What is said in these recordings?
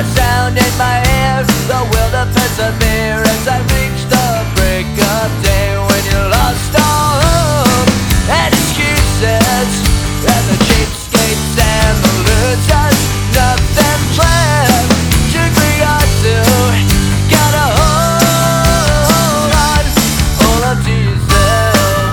that sound in my ear, the will to persevere as I reach the break of day. When you lost all hope and excuses, and the cheapskates and the losers, nothing left to cling on to. Gotta hold on to yourself.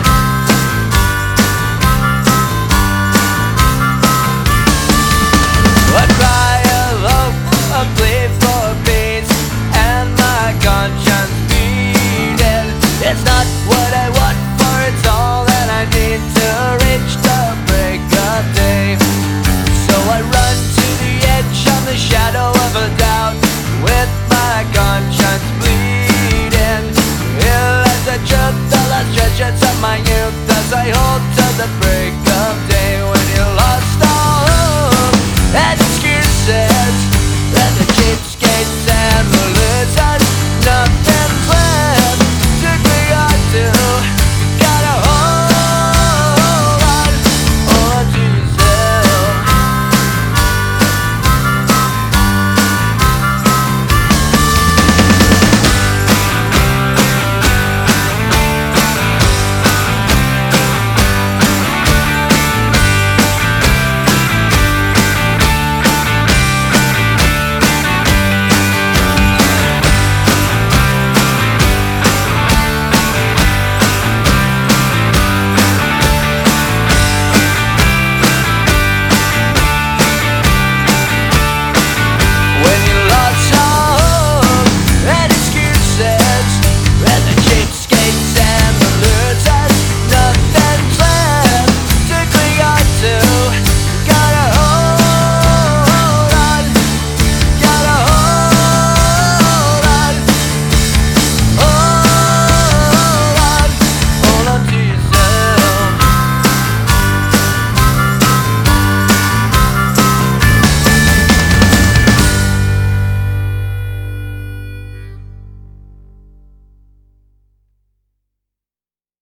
A cry of hope, a plea for peace, and my conscience beating. It's not what I want, for it's all that I need to reach the break of day. So I run to the edge on the shadow of a doubt, with my conscience bleeding. Here lies the truth, the last treasures of my youth, as I hold to the break